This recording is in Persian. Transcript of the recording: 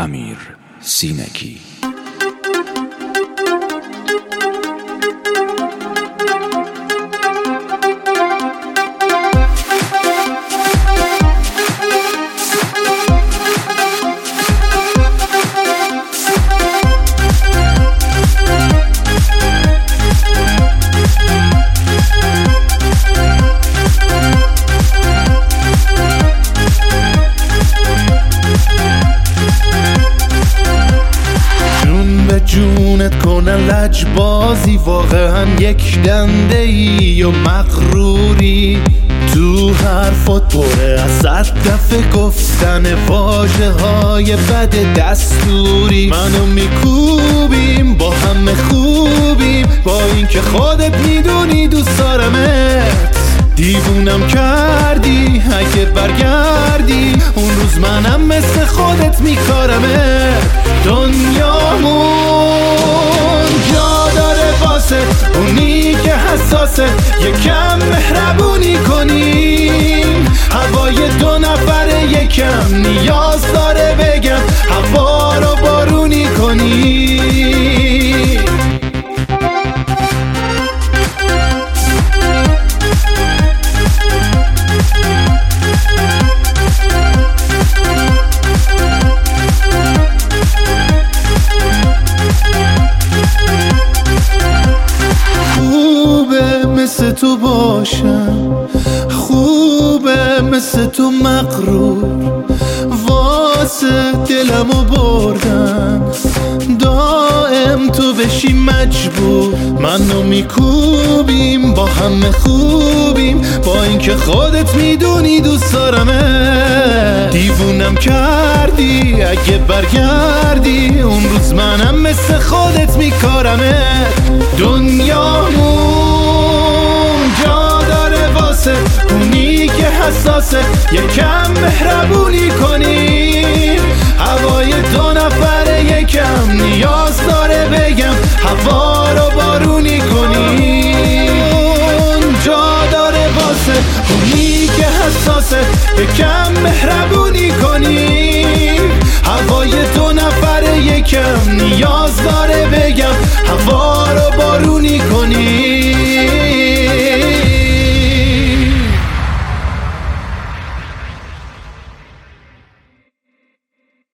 امیر سینگی. جونت کنن لجبازی، واقعا یک دنده ای و مغروری. تو حرفات پره از صدف گفتن واژه های بد دستوری. منو میکوبیم با همه خوبیم، با اینکه خودت میدونی دوست دارمت. دیوونم کردی اگه برگردی، اون روز منم مثل خودت میکارمت. دنیامون جا داره واسه اونی که حساسه، یکم مهربونی کنیم. هوای دو نفره یکم نیاز داره بگم، هوا رو بارونی کنیم. مثل تو باشم، خوبه مثل تو مغرور. واسه دلمو بردن دائم تو بشی مجبور. منو میکوبیم با همه خوبیم، با اینکه خودت میدونی دوست دارمه. دیوونم کردی اگه برگردی، اون روز منم مثل خودت میکارمه. دنیامون جا داره واسه اونی که حساسه، یکم مهربونی کنیم. هوای دو نفره یکم نیاز داره بگم، هوا